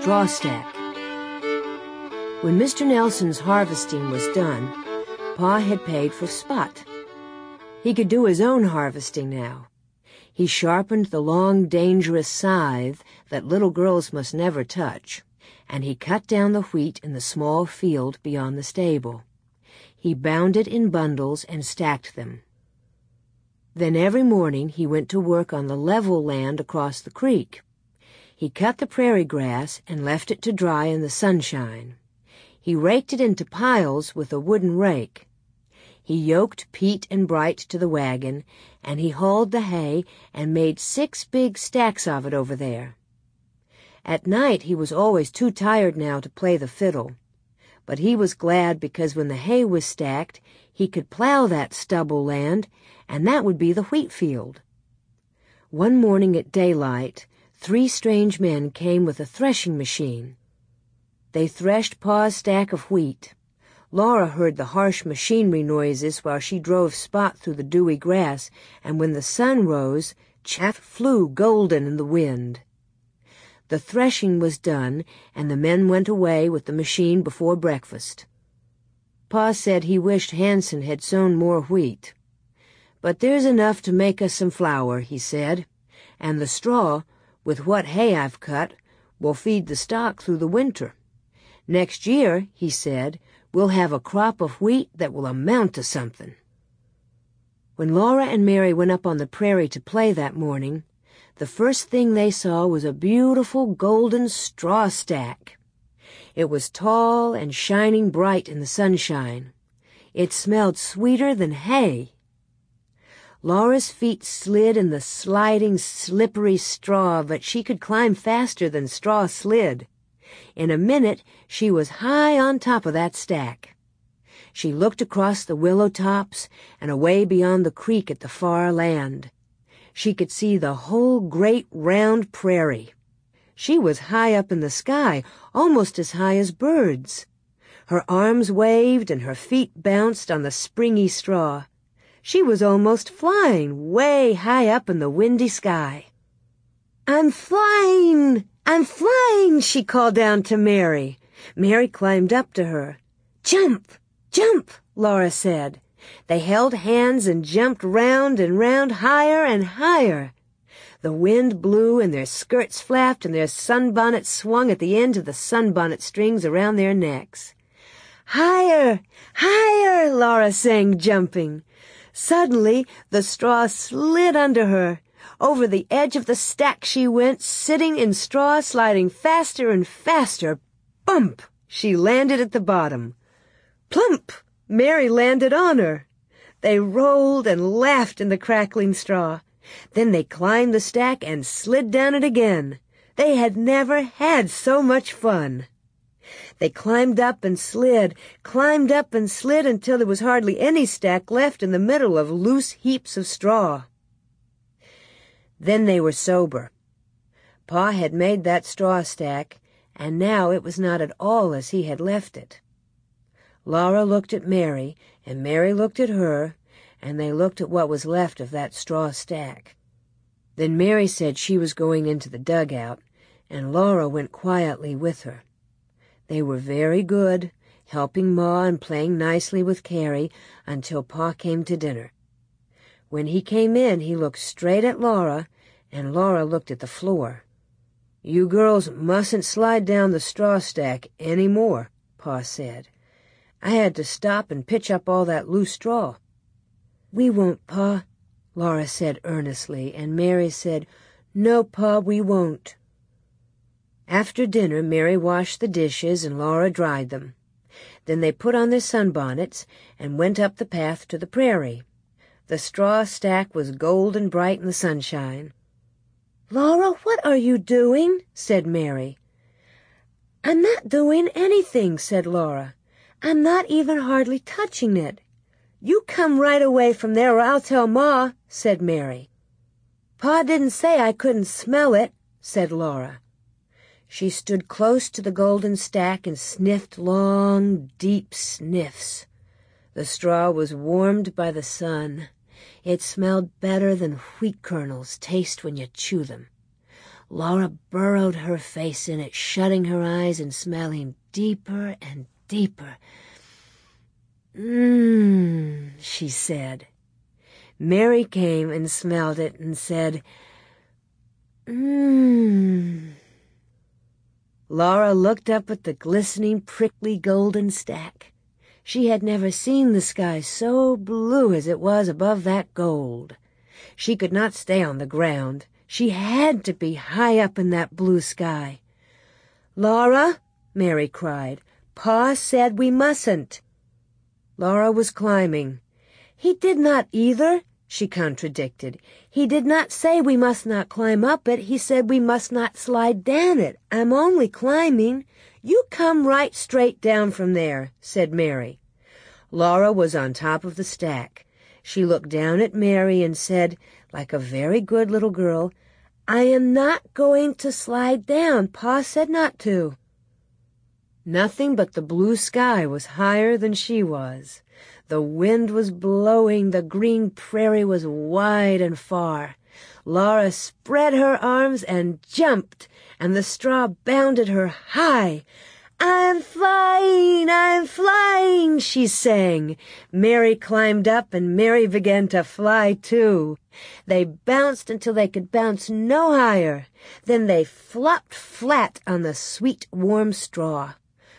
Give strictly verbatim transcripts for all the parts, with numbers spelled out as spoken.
straw stack. When Mister Nelson's harvesting was done, Pa had paid for Spot. He could do his own harvesting now. He sharpened the long, dangerous scythe that little girls must never touch, and he cut down the wheat in the small field beyond the stable. He bound it in bundles and stacked them. Then every morning he went to work on the level land across the creek. He cut the prairie grass and left it to dry in the sunshine. He raked it into piles with a wooden rake. He yoked Pete and Bright to the wagon, and he hauled the hay and made six big stacks of it over there. At night he was always too tired now to play the fiddle, but he was glad because when the hay was stacked, he could plow that stubble land, and that would be the wheat field. One morning at daylight, three strange men came with a threshing machine. They threshed Pa's stack of wheat. Laura heard the harsh machinery noises while she drove Spot through the dewy grass, and when the sun rose, chaff flew golden in the wind. The threshing was done, and the men went away with the machine before breakfast. Pa said he wished Hanson had sown more wheat. "But there's enough to make us some flour," he said, "and the straw, with what hay I've cut, will feed the stock through the winter. Next year," he said, "we'll have a crop of wheat that will amount to something." When Laura and Mary went up on the prairie to play that morning, the first thing they saw was a beautiful golden straw stack. It was tall and shining bright in the sunshine. It smelled sweeter than hay. Laura's feet slid in the sliding, slippery straw, but she could climb faster than straw slid. In a minute, she was high on top of that stack. She looked across the willow tops and away beyond the creek at the far land. She could see the whole great round prairie. She was high up in the sky, almost as high as birds. Her arms waved and her feet bounced on the springy straw. She was almost flying, way high up in the windy sky. "I'm flying! I'm flying!" she called down to Mary. Mary climbed up to her. "Jump! Jump!" Laura said. They held hands and jumped round and round, higher and higher. The wind blew and their skirts flapped and their sunbonnets swung at the end of the sunbonnet strings around their necks. "Higher! Higher!" Laura sang, jumping. Suddenly the straw slid under her. Over the edge of the stack she went, sitting in straw, sliding faster and faster. Bump! She landed at the bottom. Plump! Mary landed on her. They rolled and laughed in the crackling straw. Then they climbed the stack and slid down it again. They had never had so much fun. They climbed up and slid, climbed up and slid until there was hardly any stack left in the middle of loose heaps of straw. Then they were sober. Pa had made that straw stack, and now it was not at all as he had left it. Laura looked at Mary, and Mary looked at her, and they looked at what was left of that straw stack. Then Mary said she was going into the dugout, and Laura went quietly with her. They were very good, helping Ma and playing nicely with Carrie until Pa came to dinner. When he came in, he looked straight at Laura, and Laura looked at the floor. "You girls mustn't slide down the straw stack any more," Pa said. "I had to stop and pitch up all that loose straw." "We won't, Pa," Laura said earnestly, and Mary said, "No, Pa, we won't." After dinner, Mary washed the dishes and Laura dried them. Then they put on their sunbonnets and went up the path to the prairie. The straw stack was golden bright in the sunshine. "Laura, what are you doing?" said Mary. "I'm not doing anything," said Laura. "I'm not even hardly touching it." "You come right away from there or I'll tell Ma," said Mary. "Pa didn't say I couldn't smell it," said Laura. She stood close to the golden stack and sniffed long, deep sniffs. The straw was warmed by the sun. It smelled better than wheat kernels taste when you chew them. Laura burrowed her face in it, shutting her eyes and smelling deeper and deeper. Mmm, she said. Mary came and smelled it and said, Mmm. Laura looked up at the glistening, prickly golden stack. She had never seen the sky so blue as it was above that gold. She could not stay on the ground. She had to be high up in that blue sky. "Laura," Mary cried, "Pa said we mustn't." Laura was climbing. "He did not either," she contradicted. "He did not say we must not climb up it. He said we must not slide down it. I'm only climbing." "You come right straight down from there," said Mary. Laura was on top of the stack. She looked down at Mary and said, like a very good little girl, "I am not going to slide down. Pa said not to." Nothing but the blue sky was higher than she was. The wind was blowing, the green prairie was wide and far. Laura spread her arms and jumped, and the straw bounded her high. "I'm flying, I'm flying," she sang. Mary climbed up, and Mary began to fly, too. They bounced until they could bounce no higher. Then they flopped flat on the sweet, warm straw.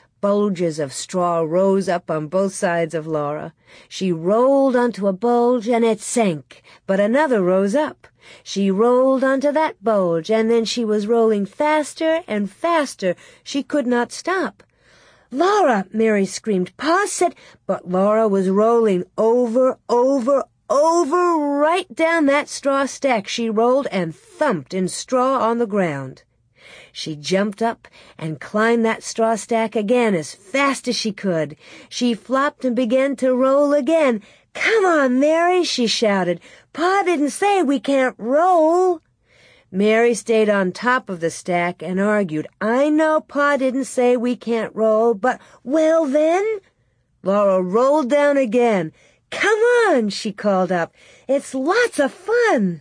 Bulges of straw rose up on both sides of Laura. She rolled onto a bulge, and it sank, but another rose up. She rolled onto that bulge, and then she was rolling faster and faster. She could not stop. "Laura!" Mary screamed. "Pa said—" But Laura was rolling over, over, over, right down that straw stack. She rolled and thumped in straw on the ground. She jumped up and climbed that straw stack again as fast as she could. She flopped and began to roll again. "Come on, Mary," she shouted. "Pa didn't say we can't roll." Mary stayed on top of the stack and argued. "I know Pa didn't say we can't roll, but—" "Well, then?" Laura rolled down again. "Come on," she called up. "It's lots of fun."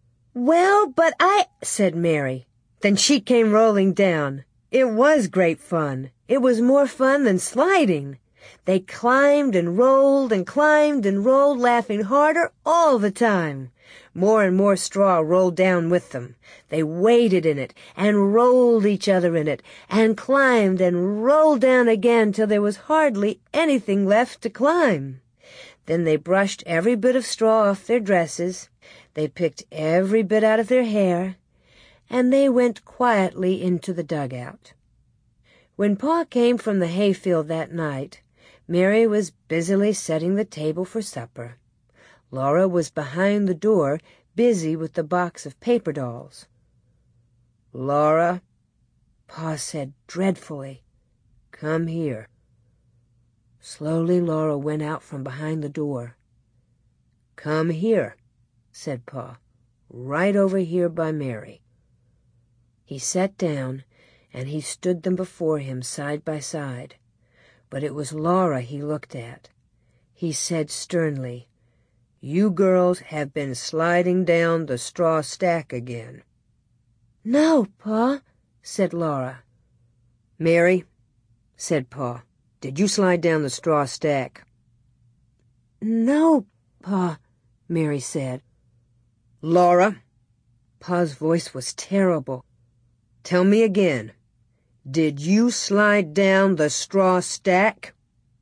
"Well, but I—" said Mary. Then she came rolling down. It was great fun. It was more fun than sliding. They climbed and rolled and climbed and rolled, laughing harder all the time. More and more straw rolled down with them. They waded in it and rolled each other in it and climbed and rolled down again till there was hardly anything left to climb. Then they brushed every bit of straw off their dresses. They picked every bit out of their hair, and they went quietly into the dugout. When Pa came from the hayfield that night, Mary was busily setting the table for supper. Laura was behind the door, busy with the box of paper dolls. "Laura," Pa said dreadfully, "come here." Slowly Laura went out from behind the door. "Come here," said Pa, "right over here by Mary." He sat down, and he stood them before him side by side. But it was Laura he looked at. He said sternly, "You girls have been sliding down the straw stack again." "No, Pa," said Laura. "Mary," said Pa, "did you slide down the straw stack?" "No, Pa," Mary said. "Laura," Pa's voice was terrible, "tell me again. Did you slide down the straw stack?"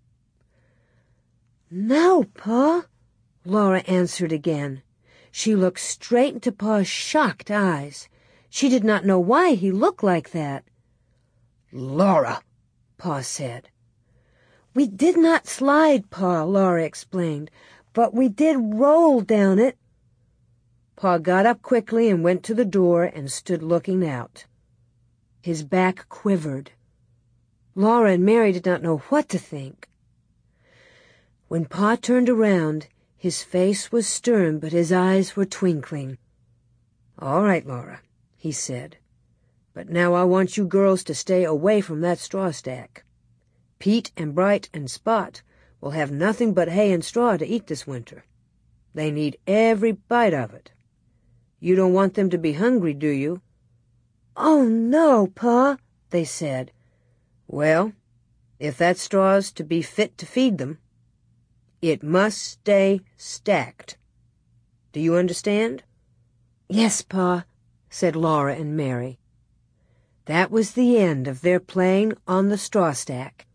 "No, Pa," Laura answered again. She looked straight into Pa's shocked eyes. She did not know why he looked like that. "Laura," Pa said. "We did not slide, Pa," Laura explained, "but we did roll down it." Pa got up quickly and went to the door and stood looking out. His back quivered. Laura and Mary did not know what to think. When Pa turned around, his face was stern, but his eyes were twinkling. "All right, Laura," he said, "but now I want you girls to stay away from that straw stack. Pete and Bright and Spot will have nothing but hay and straw to eat this winter. They need every bite of it. You don't want them to be hungry, do you?" "Oh, no, Pa," they said. "Well, if that straw's to be fit to feed them, it must stay stacked. Do you understand?" "Yes, Pa," said Laura and Mary. That was the end of their playing on the straw stack.